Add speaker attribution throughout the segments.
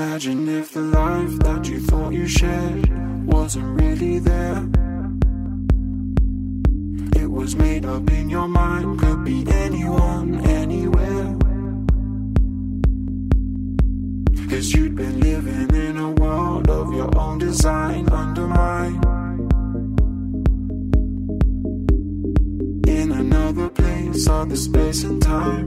Speaker 1: Imagine if the life that you thought you shared wasn't really there. It was made up in your mind, could be anyone, anywhere. 'Cause you'd been living in a world of your own design, under mine. In another place, other space and time.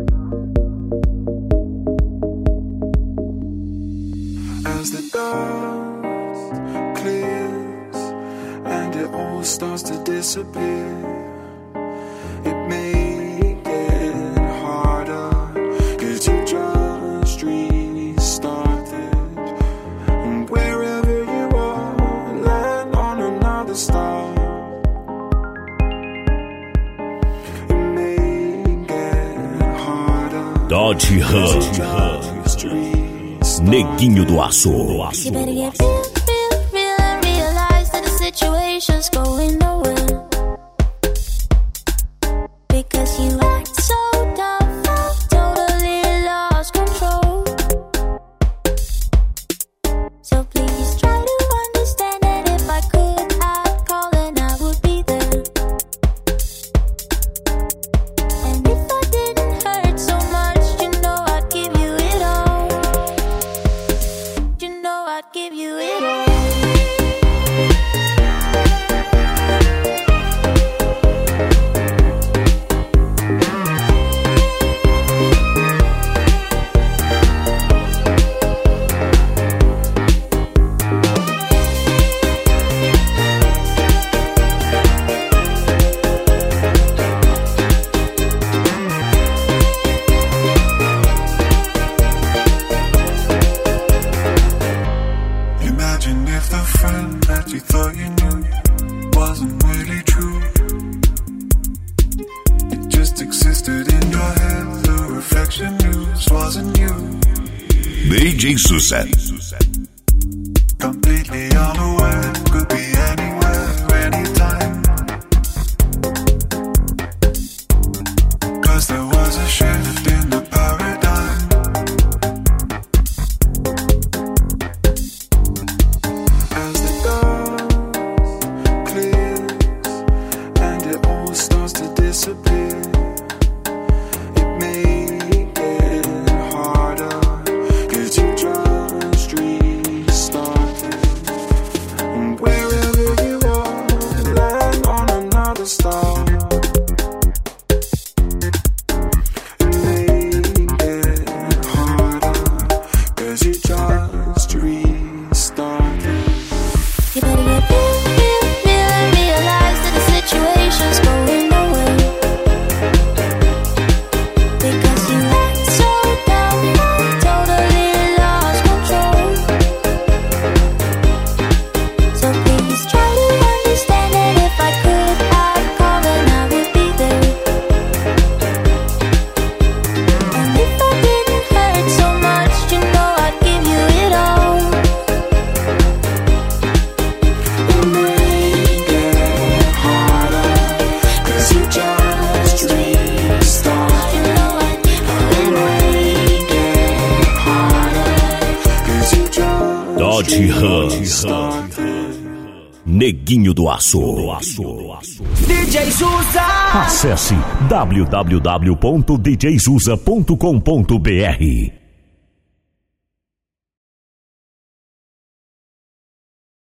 Speaker 1: As the dust clears and it all starts to disappear, it may get harder, 'cause you just restarted. And wherever you are, land on another star. It may get harder.
Speaker 2: Dodge Hub, Neguinho do Aço.
Speaker 3: You better get real and realize that the situation's going nowhere. Because you act so dumb, totally lost control. So please try to understand that if I could, I'd call and I would be there. And if I didn't hurt so much, you know I'd give you it all. You know I'd give you it all.
Speaker 1: Imagine if the friend that you thought you knew wasn't really true. It just existed in your head. The reflection used wasn't you.
Speaker 2: DJ Susan.
Speaker 1: Completely unaware, could be anywhere, anytime. 'Cause there was a shift in the paradigm. As the dust clears and it all starts to disappear, it may get harder, 'cause you just restarted. And wherever you are, land on another star. It may get harder, 'cause you just restarted.
Speaker 3: You better get real and realize that the situation's going nowhere. Because you act so dumb, totally lost control. So please try to understand that if I could, I'd call and I would be there. And if I didn't hurt so much, you know I'd give you it all.
Speaker 1: It may get harder, 'cause you just restarted.
Speaker 3: You know I'd
Speaker 1: It may get harder, 'cause you just
Speaker 2: Dodge Hub,
Speaker 1: restarted.
Speaker 2: Neguinho do Aço.
Speaker 4: DJ Suza.
Speaker 2: Acesse www.djsuza.com.br.